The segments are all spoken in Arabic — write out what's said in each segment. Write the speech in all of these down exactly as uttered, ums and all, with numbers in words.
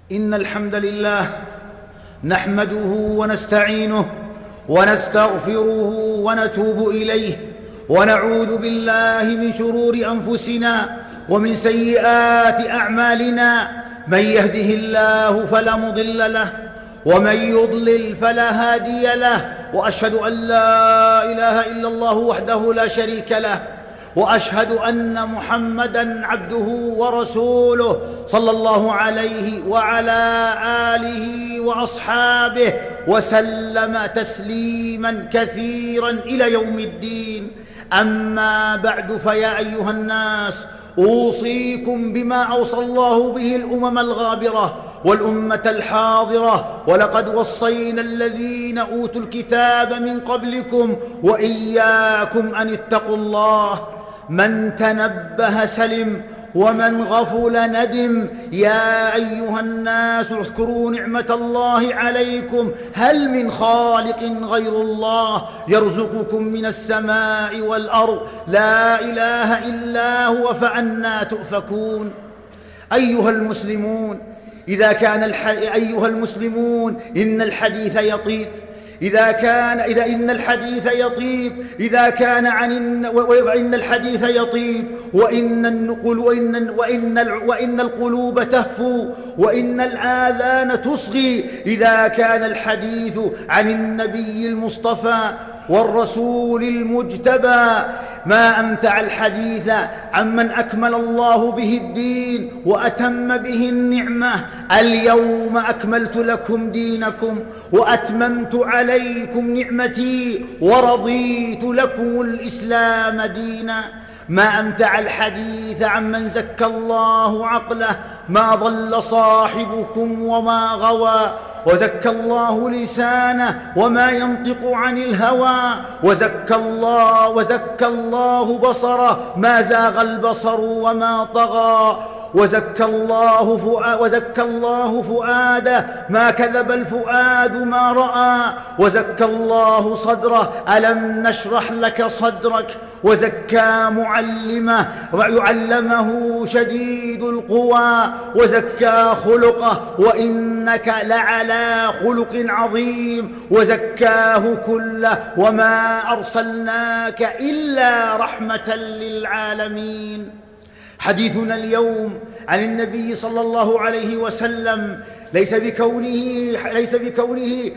إن الحمد لله نحمده ونستعينه ونستغفره ونتوب إليه، ونعوذ بالله من شرور أنفسنا ومن سيئات أعمالنا. من يهده الله فلا مضل له، ومن يضلل فلا هادي له، وأشهد أن لا إله إلا الله وحده لا شريك له، وأشهد أن محمدًا عبده ورسوله صلى الله عليه وعلى آله وأصحابه وسلم تسليمًا كثيرًا إلى يوم الدين. أما بعد، فيا أيها الناس، أوصيكم بما أوصى الله به الأمم الغابرة والأمة الحاضرة، ولقد وصينا الذين أوتوا الكتاب من قبلكم وإياكم أن اتقوا الله. من تنبه سلم، ومن غفل ندم. يا أيها الناس، اذكروا نعمة الله عليكم، هل من خالق غير الله يرزقكم من السماء والأرض؟ لا إله إلا هو، فأنى تؤفكون. أيها المسلمون، إذا كان الح... أيها المسلمون إن الحديث يطيب إذا كان إذا إن الحديث يطيب إذا كان عن الن... وإن الحديث يطيب وإن النقل وإن وإن وإن القلوب تهفو وإن الآذان تصغي إذا كان الحديث عن النبي المصطفى والرسول المجتبى. ما أمتع الحديث عمن أكمل الله به الدين وأتم به النعمة. اليوم أكملت لكم دينكم وأتممت عليكم نعمتي ورضيت لكم الإسلام دينا. ما أمتع الحديث عمن زكى الله عقله. ما ضل صاحبكم وما غوى، وزكى الله لسانه وما ينطق عن الهوى، وزكى الله وزكى الله بصره، ما زاغ البصر وما طغى، وزكى الله فؤاد وزكى الله فؤاده، ما كذب الفؤاد ما رأى، وزكى الله صدره، ألم نشرح لك صدرك، وزكى معلمه ويعلمه شديد القوى، وزكى خلقه، وإنك لعلى خلق عظيم، وزكاه كله، وما أرسلناك إلا رحمة للعالمين. حديثنا اليوم عن النبي صلى الله عليه وسلم ليس بكونه ليس بكونه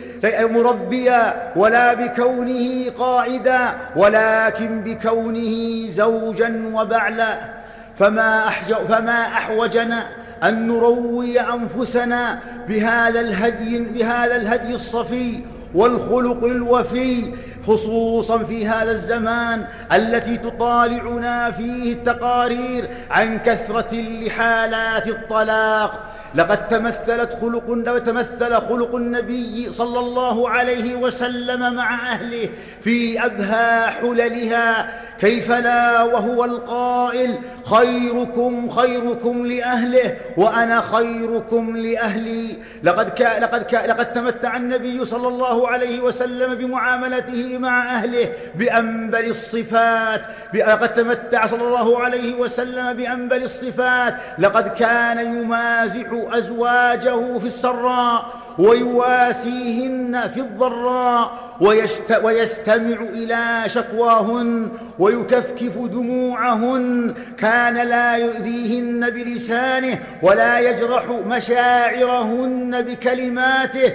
مربيا ولا بكونه قائدا، ولكن بكونه زوجا وبعلا. فما فما أحوجنا أن نروي أنفسنا بهذا الهدي بهذا الهدي الصفي والخلق الوفي، خصوصا في هذا الزمان التي تطالعنا فيه التقارير عن كثرة لحالات الطلاق. لقد تمثلت خلق تمثل خلق النبي صلى الله عليه وسلم مع أهله في أبهى حللها، كيف لا وهو القائل: خيركم خيركم لأهله وأنا خيركم لأهلي. لقد كا لقد كا لقد تمتع النبي صلى الله عليه وسلم بمعاملته مع أهله بأنبل الصفات. لقد تمتع صلى الله عليه وسلم بأنبل الصفات. لقد كان يمازح أزواجه في السراء ويواسيهن في الضراء، ويست ويستمع إلى شكواهن ويكفكف دموعهن. كان لا يؤذيهن بلسانه ولا يجرح مشاعرهن بكلماته.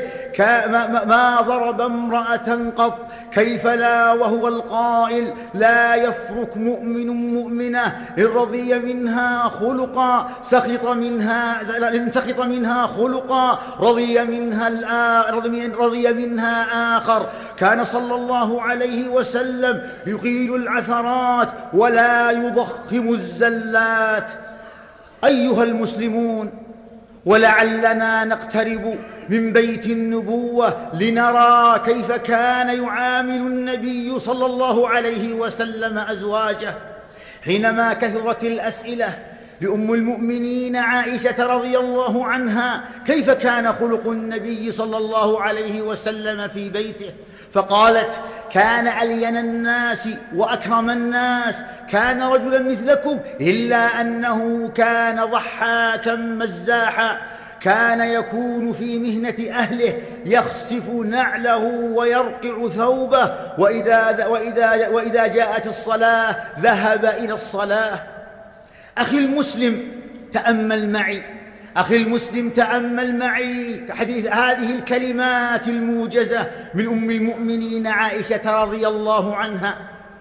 ما ضرب امرأة قط. كيف لا وهو القائل: لا يفرك مؤمن مؤمنة إن رضي منها خلقا سخط منها إن سخط منها خلقا رضي منها رضي منها آخر. كان صلى الله عليه وسلم يقيل العثرات ولا يضخم الزلات. أيها المسلمون، ولعلنا نقترب من بيت النبوة لنرى كيف كان يعامل النبي صلى الله عليه وسلم أزواجه. حينما كثرت الأسئلة لأم المؤمنين عائشة رضي الله عنها كيف كان خلق النبي صلى الله عليه وسلم في بيته، فقالت: كان ألين الناس وأكرم الناس، كان رجلا مثلكم، إلا أنه كان ضحاكا مزاحا، كان يكون في مهنة أهله يخسف نعله ويرقع ثوبه، وإذا, وإذا, وإذا جاءت الصلاة ذهب إلى الصلاة. أخي المسلم تأمل معي أخي المسلم تأمل معي حديث هذه الكلمات الموجزة من أم المؤمنين عائشة رضي الله عنها.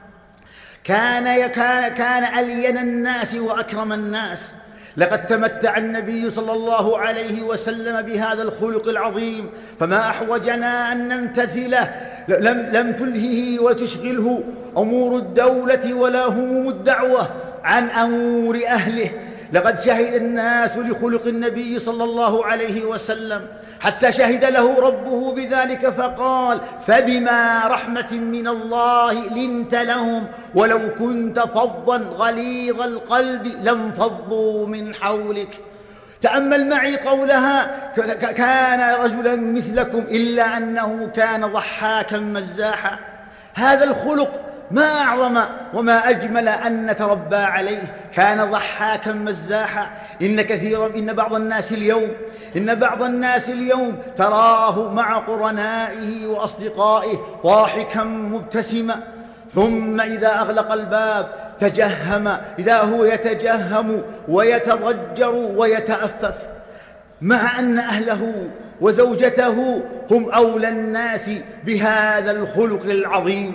كان, كان, كان ألين الناس وأكرم الناس. لقد تمتع النبي صلى الله عليه وسلم بهذا الخلق العظيم، فما أحوجنا أن نمتثله. لم, لم تلهه وتشغله أمور الدولة ولا هموم الدعوة عن أمور أهله. لقد شهد الناس لخلق النبي صلى الله عليه وسلم حتى شهد له ربه بذلك فقال: فبما رحمة من الله لنت لهم ولو كنت فظا غليظ القلب لانفضوا من حولك. تأمل معي قولها: كان رجلا مثلكم إلا أنه كان ضحاكا مزاحا. هذا الخلق ما أعظم وما أجمل أن نتربى عليه. كان ضحاكا مزاحا. إن كثيرا إن بعض الناس اليوم إن بعض الناس اليوم تراه مع قرنائه وأصدقائه ضاحكا مبتسما، ثم إذا أغلق الباب تجهم إذا هو يتجهم ويتضجر ويتأفف، مع أن أهله وزوجته هم أولى الناس بهذا الخلق العظيم.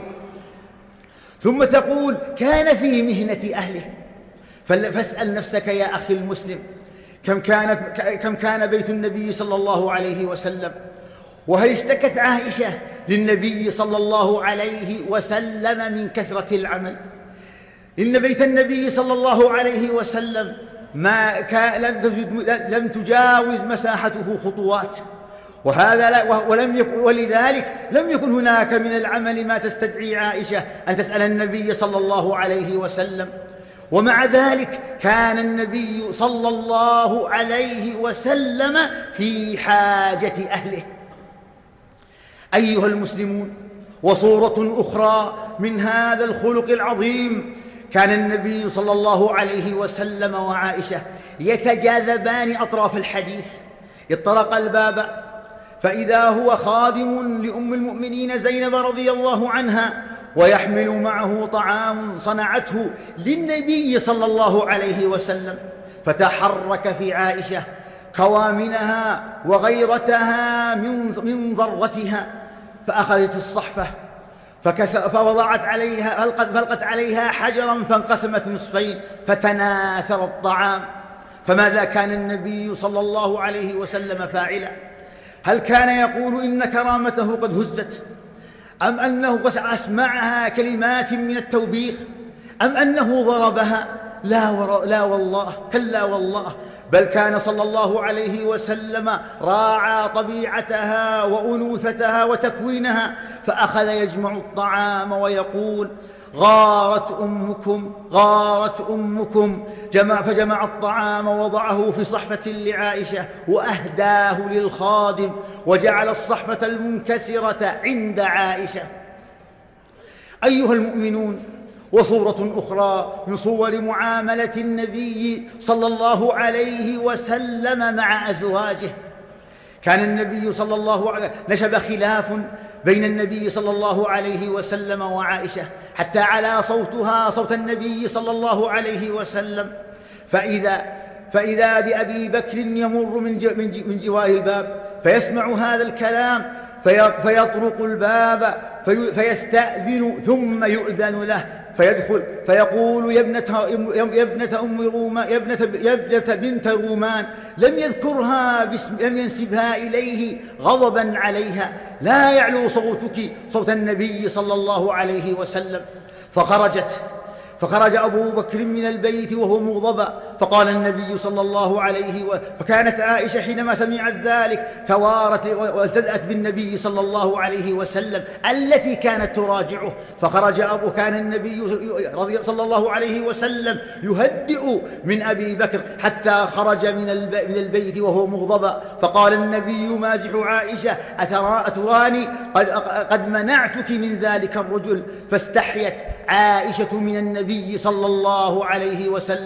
ثم تقول: كان في مهنة أهله. فاسأل نفسك يا أخي المسلم، كم كان, كم كان بيت النبي صلى الله عليه وسلم؟ وهل اشتكت عائشة للنبي صلى الله عليه وسلم من كثرة العمل؟ إن بيت النبي صلى الله عليه وسلم ما كان لم تجاوز مساحته خطوات، وهذا لا ولم يكن ولذلك لم يكن هناك من العمل ما تستدعي عائشة أن تسأل النبي صلى الله عليه وسلم. ومع ذلك كان النبي صلى الله عليه وسلم في حاجة أهله. أيها المسلمون، وصورة أخرى من هذا الخلق العظيم: كان النبي صلى الله عليه وسلم وعائشة يتجاذبان أطراف الحديث. اطرق الباب فإذا هو خادم لأم المؤمنين زينب رضي الله عنها، ويحمل معه طعام صنعته للنبي صلى الله عليه وسلم، فتحرك في عائشة كوامنها وغيرتها من ضرتها، فأخذت الصحفة فوضعت عليها فلقت عليها حجرا فانقسمت نصفين فتناثر الطعام. فماذا كان النبي صلى الله عليه وسلم فاعلا؟ هل كان يقول إن كرامته قد هزت، أم أنه أسمعها كلمات من التوبيخ، أم أنه ضربها؟ لا, لا والله، كلا والله، بل كان صلى الله عليه وسلم راعى طبيعتها وأنوثتها وتكوينها، فأخذ يجمع الطعام ويقول: غارت أمكم غارت أمكم جمع فجمع الطعام ووضعه في صحفة لعائشة وأهداه للخادم، وجعل الصحفة المنكسرة عند عائشة. أيها المؤمنون، وصورة أخرى من صور معاملة النبي صلى الله عليه وسلم مع أزواجه: كان النبي صلى الله عليه وسلم نشب خلاف بين النبي صلى الله عليه وسلم وعائشة حتى على صوتها صوت النبي صلى الله عليه وسلم، فإذا, فإذا بأبي بكر يمر من جوار الباب فيسمع هذا الكلام فيطرق الباب فيستأذن ثم يؤذن له فيدخل فيقول: يا ابنة, يا ابنة أم رومان، يا ابنة, يا ابنة بنت رومان. لم يذكرها باسم، لم ينسبها إليه غضبا عليها. لا يعلو صوتك صوت النبي صلى الله عليه وسلم. فخرجت فخرج أبو بكر من البيت وهو مغضب، فقال النبي صلى الله عليه وسلم. فكانت عائشة حينما سمعت ذلك توارت والتدأت بالنبي صلى الله عليه وسلم التي كانت تراجعه. فخرج أبو كان النبي صلى الله عليه وسلم يهدئ من أبي بكر حتى خرج من البيت وهو مغضب. فقال النبي مازح عائشة: أتراني قد, قد منعتك من ذلك الرجل؟ فاستحيت عائشة من النبي صلى الله عليه وسلم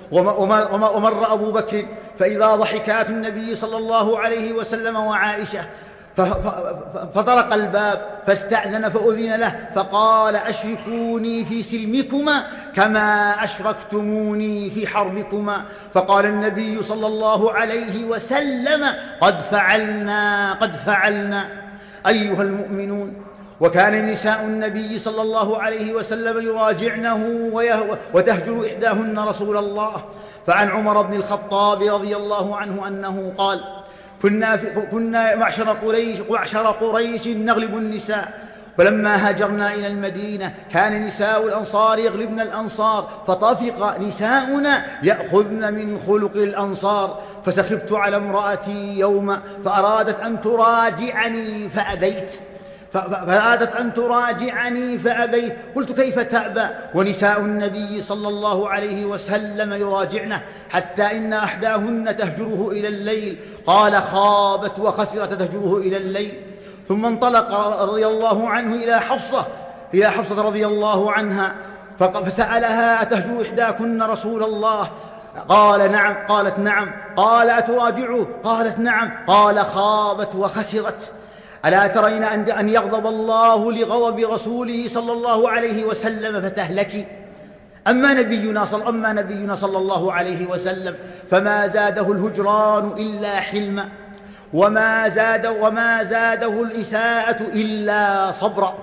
ومر أبو بكر فإذا ضحكات النبي صلى الله عليه وسلم وعائشة، فطرق الباب فاستأذن فأذن له فقال: أشركوني في سلمكما كما أشركتموني في حربكما. فقال النبي صلى الله عليه وسلم: قد فعلنا قد فعلنا. أيها المؤمنون، وكان نساء النبي صلى الله عليه وسلم يراجعنه وتهجر إحداهن رسول الله. فعن عمر بن الخطاب رضي الله عنه أنه قال: كنا, كنا معشر قريش, معشر قريش نغلب النساء، فلما هاجرنا إلى المدينة كان نساء الأنصار يغلبن الأنصار، فطفق نساؤنا يأخذن من خلق الأنصار. فسخبت على امرأتي يوما فأرادت أن تراجعني فأبيت فأرادت أن تراجعني فأبيت قلت: كيف تأبى ونساء النبي صلى الله عليه وسلم يراجعنه، حتى إن أحداهن تهجره إلى الليل. قال: خابت وخسرت تهجره إلى الليل. ثم انطلق رضي الله عنه إلى حفصة إلى حفصة رضي الله عنها فسألها: أتهجر إحداكن رسول الله؟ قال: نعم. قالت: نعم. قال: أتراجعه؟ قالت: نعم. قال: خابت وخسرت. ألا ترين أن يغضب الله لغضب رسوله صلى الله عليه وسلم فتهلكي؟ أما نبينا صلى, أما نبينا صلى الله عليه وسلم فما زاده الهجران إلا حلما، وما, زاد وما زاده الإساءة إلا صبرا.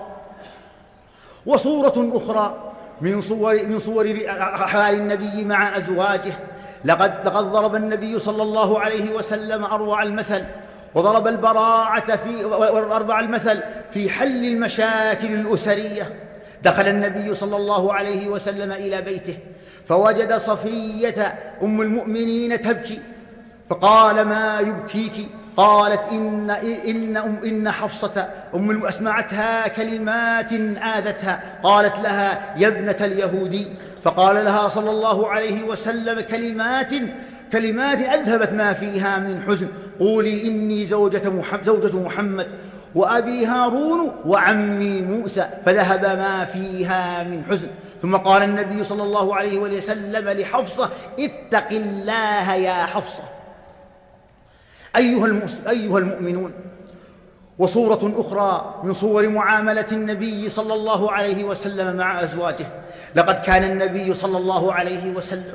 وصورة أخرى من صور, من صور حال النبي مع أزواجه: لقد, لقد ضرب النبي صلى الله عليه وسلم أروع المثل، وضرب البراعة في وأربع المثل في حل المشاكل الأسرية. دخل النبي صلى الله عليه وسلم إلى بيته فوجد صفية أم المؤمنين تبكي، فقال: ما يبكيك؟ قالت: إن, إن, إن حفصة أم أسمعتها كلمات آذتها. قالت لها: يا ابنة اليهودي. فقال لها صلى الله عليه وسلم: كلمات كلمات أذهبت ما فيها من حزن، قولي: إني زوجة محمد, زوجة محمد وأبي هارون وعمي موسى، فذهب ما فيها من حزن. ثم قال النبي صلى الله عليه وسلم لحفصة: اتق الله يا حفصة. أيها, أيها المؤمنون، وصورة أخرى من صور معاملة النبي صلى الله عليه وسلم مع أزواجه: لقد كان النبي صلى الله عليه وسلم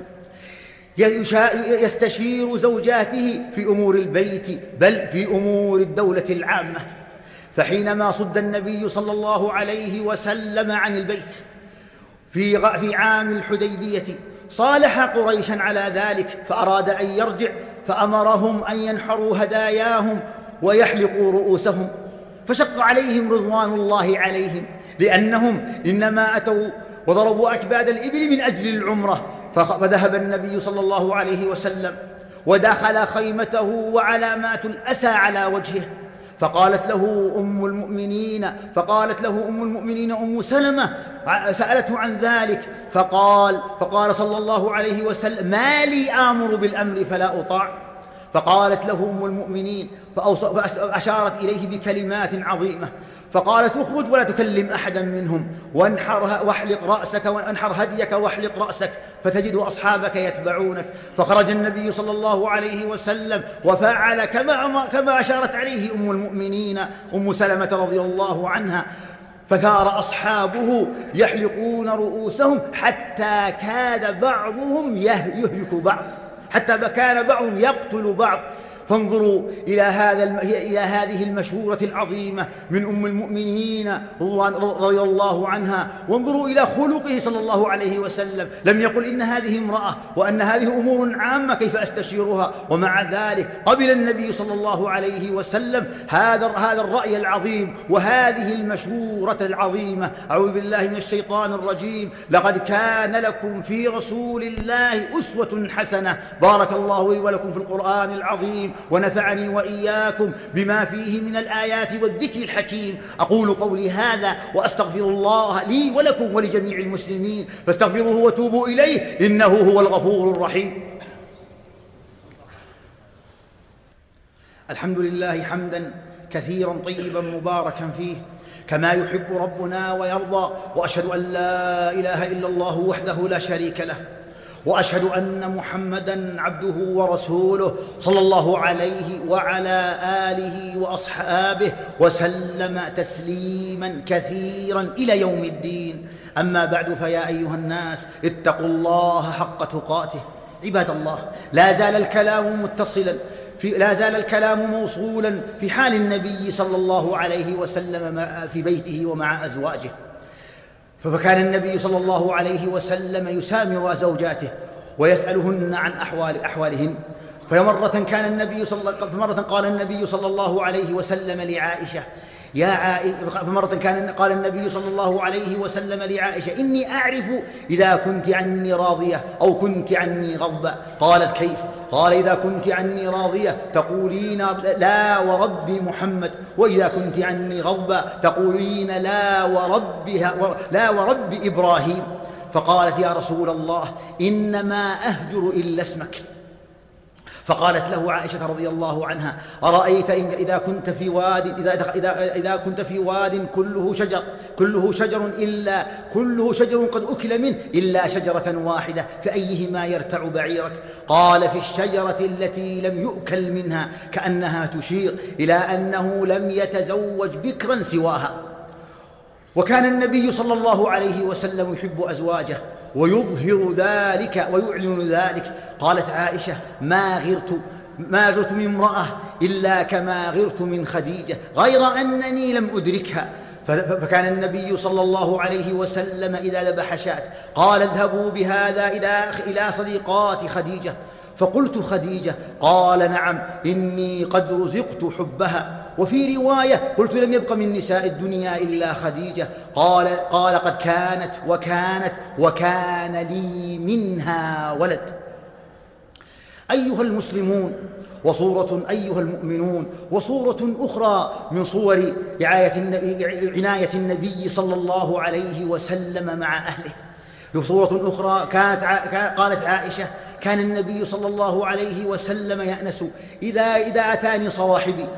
يستشير زوجاته في أمور البيت بل في أمور الدولة العامة. فحينما صد النبي صلى الله عليه وسلم عن البيت في في عام الحديبية صالح قريشا على ذلك، فأراد أن يرجع، فأمرهم أن ينحروا هداياهم ويحلقوا رؤوسهم، فشق عليهم رضوان الله عليهم، لأنهم إنما أتوا وضربوا أكباد الإبل من أجل العمرة. فذهب النبي صلى الله عليه وسلم ودخل خيمته وعلامات الأسى على وجهه، فقالت له أم المؤمنين فقالت له أم المؤمنين أم سلمة سألته عن ذلك، فقال فقال صلى الله عليه وسلم: ما لي آمر بالأمر فلا أطاع؟ فقالت له أم المؤمنين فأشارت إليه بكلمات عظيمة، فقالت: اخرج ولا تكلم أحدا منهم، وانحر واحلق رأسك وانحر هديك واحلق رأسك فتجد أصحابك يتبعونك. فخرج النبي صلى الله عليه وسلم وفعل كما, كما أشارت عليه أم المؤمنين أم سلمة رضي الله عنها، فثار أصحابه يحلقون رؤوسهم حتى كاد بعضهم يهلك بعض، حتى كان بعضهم يقتل بعض. فانظروا إلى, هذا إلى هذه المشهورة العظيمة من أم المؤمنين رضي الله عنها، وانظروا إلى خلقه صلى الله عليه وسلم. لم يقل إن هذه امرأة وأن هذه أمور عامة كيف أستشيرها، ومع ذلك قبل النبي صلى الله عليه وسلم هذا هذا الرأي العظيم وهذه المشهورة العظيمة. أعوذ بالله من الشيطان الرجيم: لقد كان لكم في رسول الله أسوة حسنة. بارك الله لي ولكم في القرآن العظيم، ونفعني وإياكم بما فيه من الآيات والذكر الحكيم. أقول قولي هذا وأستغفر الله لي ولكم ولجميع المسلمين، فاستغفروه وتوبوا إليه إنه هو الغفور الرحيم. الحمد لله حمدا كثيرا طيبا مباركا فيه كما يحب ربنا ويرضى، وأشهد أن لا إله إلا الله وحده لا شريك له، وأشهد أن محمدًا عبده ورسوله صلى الله عليه وعلى آله وأصحابه وسلم تسليمًا كثيرا إلى يوم الدين. أما بعد، فيا أيها الناس اتقوا الله حق تقاته. عباد الله، لا زال الكلام متصلا في لا زال الكلام موصولا في حال النبي صلى الله عليه وسلم في بيته ومع أزواجه. فكان النبي صلى الله عليه وسلم يسامر زوجاته ويسألهن عن أحوال أحوالهن. فمرة كان النبي صلى فمرة قال النبي صلى الله عليه وسلم لعائشة يا عائشة فمرة كان قال النبي صلى الله عليه وسلم لعائشة إني أعرف إذا كنت عني راضية أو كنت عني غضبة. قالت كيف؟ قال إذا كنت عني راضية تقولين لا ورب محمد، وإذا كنت عني غضبة تقولين لا وربها لا ورب إبراهيم. فقالت يا رسول الله إنما أهجر إلا اسمك. فقالت له عائشة رضي الله عنها أرأيت إن إذا كنت في واد إذا إذا إذا كنت في واد كله شجر كله شجر إلا كله شجر قد أكل منه إلا شجرة واحدة فأيهما يرتع بعيرك؟ قال في الشجرة التي لم يؤكل منها، كأنها تشير إلى أنه لم يتزوج بكرا سواها. وكان النبي صلى الله عليه وسلم يحب أزواجه ويظهر ذلك ويعلن ذلك. قالت عائشة ما غرت ما غرت من امرأة إلا كما غرت من خديجة غير أنني لم أدركها. فكان النبي صلى الله عليه وسلم إذا ذبح شاة قال اذهبوا بهذا إلى صديقات خديجة. فقلت خديجة؟ قال نعم إني قد رزقت حبها. وفي رواية قلت لم يبق من نساء الدنيا إلا خديجة. قال, قال قد كانت وكانت وكان لي منها ولد. أيها المسلمون، وصورة أيها المؤمنون، وصورة أخرى من صور رعاية النبي عناية النبي صلى الله عليه وسلم مع أهله. صورة أخرى كانت قالت عائشة كان النبي صلى الله عليه وسلم يأنس إذا, إذا أتاني صواحبي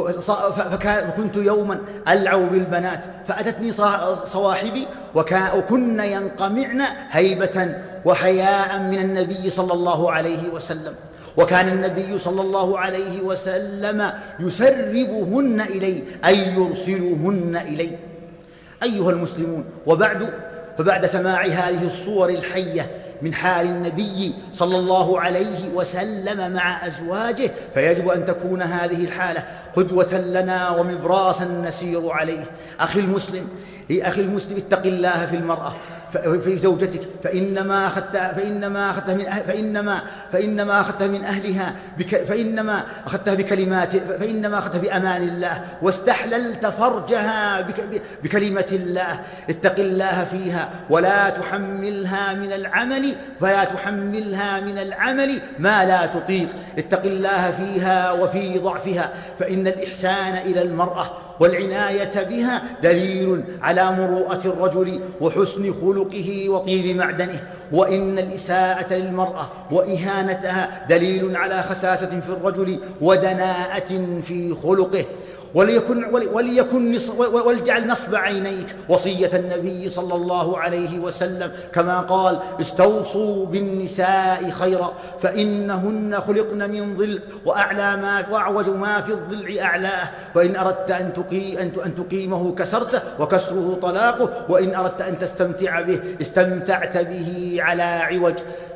فكنت يوما ألعب بالبنات فأتتني صواحبي وكن ينقمعن هيبة وحياء من النبي صلى الله عليه وسلم. وكان النبي صلى الله عليه وسلم يسربهن إلي أي يرسلهن إلي. أيها المسلمون، وبعد فبعد سماع هذه الصور الحية من حال النبي صلى الله عليه وسلم مع أزواجه، فيجب أن تكون هذه الحالة قدوة لنا ومبراسا نسير عليه. أخي المسلم أخي المسلم اتق الله في المرأة في زوجتك، فإنما أخذتها فإنما أخذتها من أهل فإنما فإنما أخذتها من أهلها بك فإنما أخذتها بكلمات فإنما أخذتها بأمان الله واستحللت فرجها بك بكلمة الله. اتق الله فيها ولا تحملها من العمل ولا تحملها من العمل ما لا تطيق. اتق الله فيها وفي ضعفها، فإن الإحسان إلى المرأة والعناية بها دليل على مروءة الرجل وحسن خلقه وطيب معدنه، وإن الإساءة للمرأة وإهانتها دليل على خساسة في الرجل ودناءة في خلقه. وليكن وليكن ولجعل نصب عينيك وصية النبي صلى الله عليه وسلم كما قال استوصوا بالنساء خيرا فإنهن خلقن من ضلع وأعلى ما وأعوج ما في الضلع أعلاه، وإن أردت أن تقي أن تقيمه كسرته وكسره طلاقه، وإن أردت أن تستمتع به استمتعت به على عوج.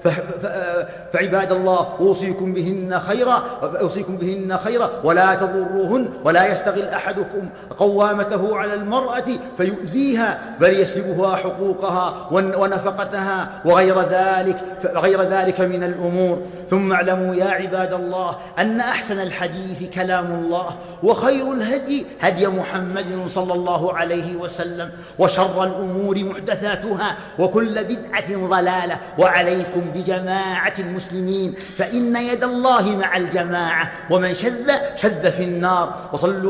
فعباد الله أوصيكم بهن خيرا أوصيكم بهن خيرا ولا تضروهن ولا يستغل أحدكم قوامته على المرأة فيؤذيها بل يسلبها حقوقها ونفقتها وغير ذلك غير ذلك من الأمور. ثم اعلموا يا عباد الله أن أحسن الحديث كلام الله، وخير الهدي هدي محمد صلى الله عليه وسلم، وشر الأمور محدثاتها وكل بدعة ضلالة. وعليكم بجماعة المسلمين فإن يد الله مع الجماعة، ومن شذ شذ في النار. وصلوا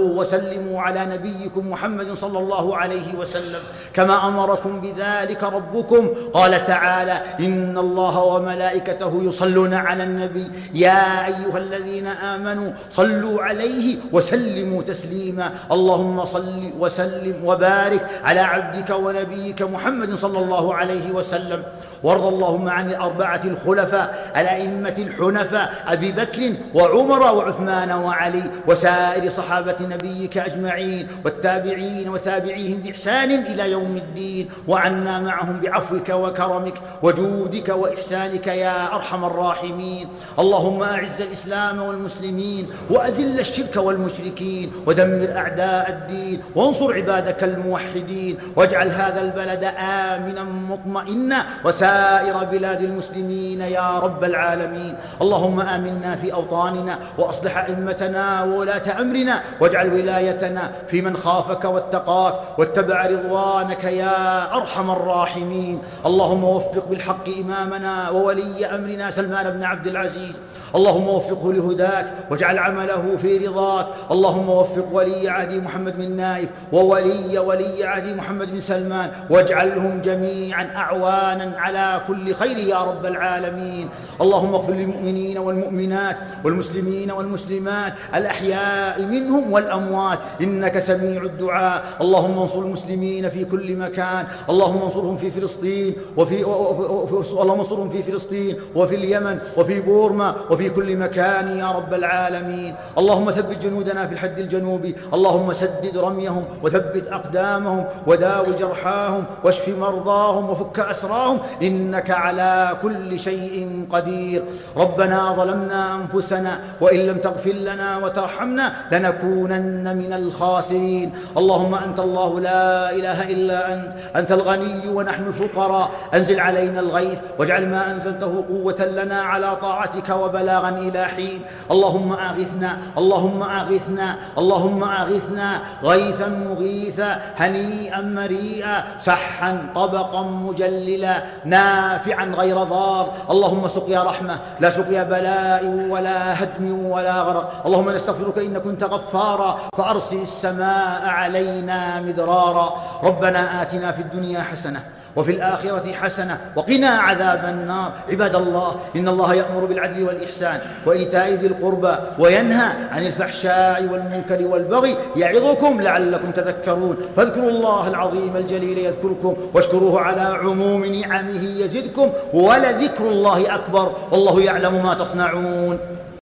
صلوا وسلموا على نبيكم محمد صلى الله عليه وسلم كما أمركم بذلك ربكم. قال تعالى: إن الله وملائكته يصلون على النبي يا أيها الذين آمنوا صلوا عليه وسلموا تسليما. اللهم صل وسلم وبارك على عبدك ونبيك محمد صلى الله عليه وسلم. وارض اللهم عن الأربعة الخلفاء الأئمة الحنفاء أبي بكر وعمر وعثمان وعلي وسائر صحابة نبيك أجمعين والتابعين وتابعيهم بإحسان إلى يوم الدين، وعنا معهم بعفوك وكرمك وجودك وإحسانك يا أرحم الراحمين. اللهم أعز الإسلام والمسلمين وأذل الشرك والمشركين ودمر أعداء الدين وانصر عبادك الموحدين، واجعل هذا البلد آمنا مطمئنا وسائر بلاد المسلمين يا رب العالمين. اللهم آمنا في أوطاننا وأصلح أئمتنا وولاة أمرنا، واجعل ولايتنا في من خافك واتقاك واتبع رضوانك يا أرحم الراحمين. اللهم وفق بالحق إمامنا وولي أمرنا سلمان بن عبد العزيز، اللهم وفقه لهداك واجعل عمله في رضاك. اللهم وفق ولي عهد محمد بن نايف وولي ولي عهد محمد بن سلمان، واجعلهم جميعا أعوانا على كل خير يا رب العالمين. اللهم اغفر للمؤمنين والمؤمنات والمسلمين والمسلمات الأحياء منهم والأموات إنك سميع الدعاء. اللهم انصر المسلمين في كل مكان، اللهم انصرهم في فلسطين وفي اللهم انصرهم في فلسطين وفي اليمن وفي بورما وفي كل مكان يا رب العالمين. اللهم ثبت جنودنا في الحد الجنوبي، اللهم سدد رميهم وثبت أقدامهم وداوي جرحاهم واشف مرضاهم وفك أسراهم إنك على كل شيء قدير. ربنا ظلمنا أنفسنا وإن لم تغفر لنا وترحمنا لنكونن من الخاسرين. اللهم أنت الله لا إله إلا أنت، أنت الغني ونحن الفقراء، أنزل علينا الغيث واجعل ما أنزلته قوة لنا على طاعتك وبلاغا إلى حين. اللهم أغثنا اللهم أغثنا اللهم أغثنا غيثا مغيثا هنيئا مريئا سحا طبقا مجللا نافعا غير ضار. اللهم سقيا رحمة لا سقيا بلاء ولا هدم ولا غرق. اللهم نستغفرك إن كنت غفارا فأرسل السماء علينا مدرارا. ربنا آتنا في الدنيا حسنة وفي الآخرة حسنة وقنا عذاب النار. عباد الله، إن الله يأمر بالعدل والإحسان وإيتاء ذي القربى وينهى عن الفحشاء والمنكر والبغي يعظكم لعلكم تذكرون. فاذكروا الله العظيم الجليل يذكركم واشكروه على عموم نعمه يزدكم ولذكر الله أكبر والله يعلم ما تصنعون.